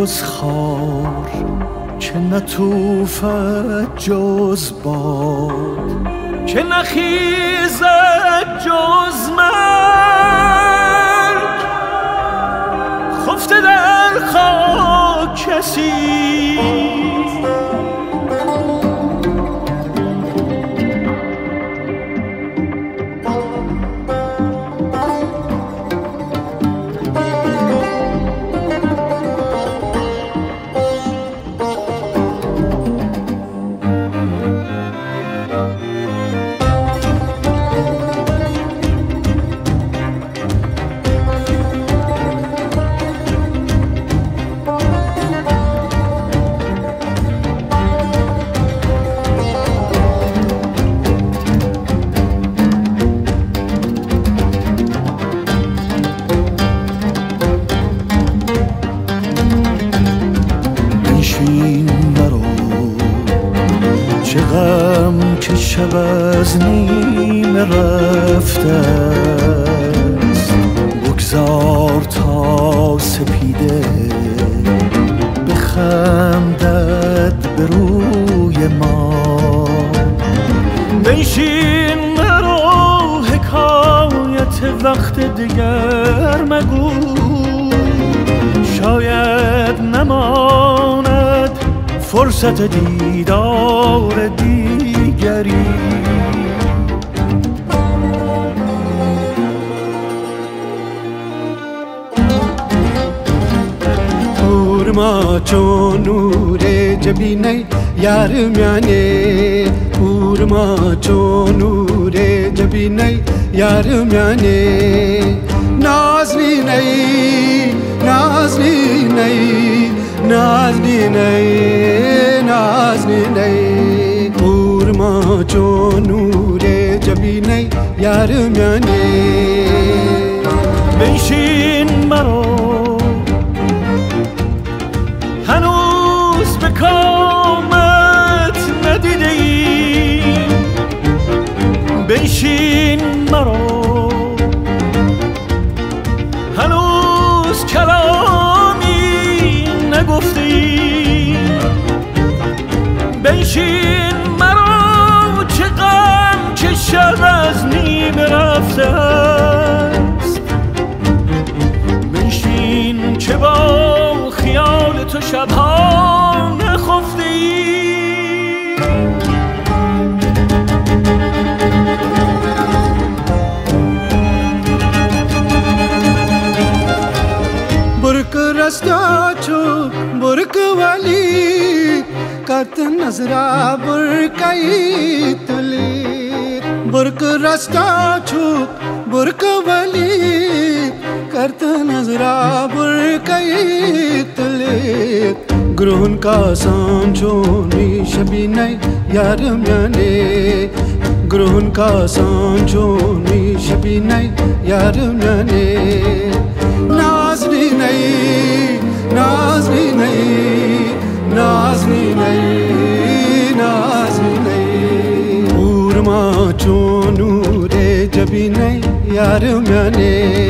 جز خار، که نتوفد جز باد، که نخیزد جز مرگ. خفته در خاک کسی چه غم که شب از نیمه رفته است. بگذار تا سپیده بخندد به روی ما. بنشین مرا حکایت وقت دیگر مگو، شاید نماند فرصت دیدار دیگری. پورما چون نور جبینه یار میانه، پورما چون نور جبینه یار میانه. نازنینه نازنینه نازنینه نازنینه، پورما چون نور جبینه یار میانه. بنشین مرا هنوز به کامت ندیده ای، بنشین مرا هنوز کلامی نگفته ای. بنشین مرا چه غم که شب از نیمه رفته است. بنشین که با خیال تو شبها نخفته ای. برک رستا چو برک والی کت نظرا برکای تلی. برک رستا چو برک والی کت نظرا برکای تلی. گرون کا سانچونی شبینه یار میانه، گرون کا سانچونی شبینه یار میانه. نازنینه نازنینه نازنینه نازنینه، پورما چون نور جبینه یار میانه.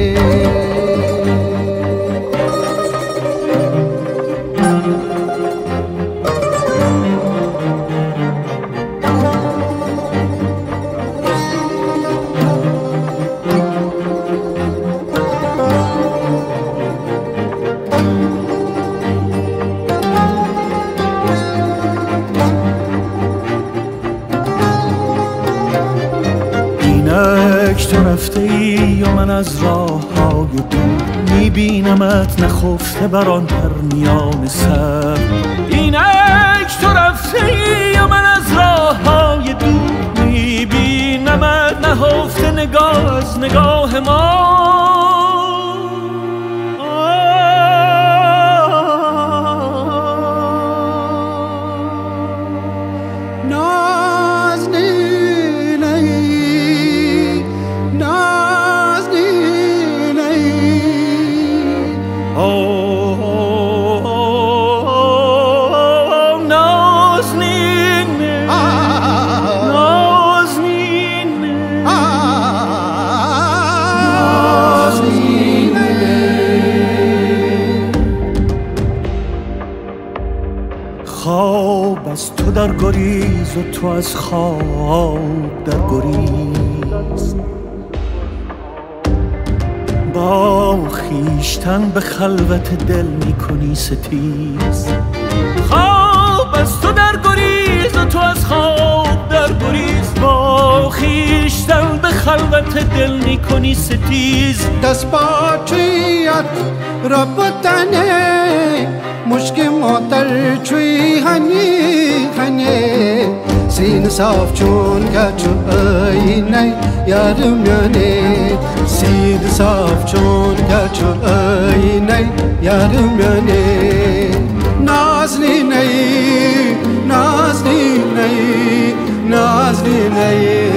اینک تو رفته ای و من از راه های دور میبینمت نخفته بر آن پرنیان سر. اینک تو رفته ای و من از راه های دور میبینمت نهفته نگاه از نگاه ما. و تو از خواب در گریز. با خویشتن به خلوت دل میکنی ستیز. خواب از تو در گریز و تو از خواب در گریز. با خویشتن به خلوت دل میکنی ستیز. دست پاچیت ربطنه مشک موتر چوی هنی هنی. سین صاف چون کچو آینه یارم یانه. سین صاف چون کچو آینه یارم یانه. نازلی نی نازلی نی نازلی نی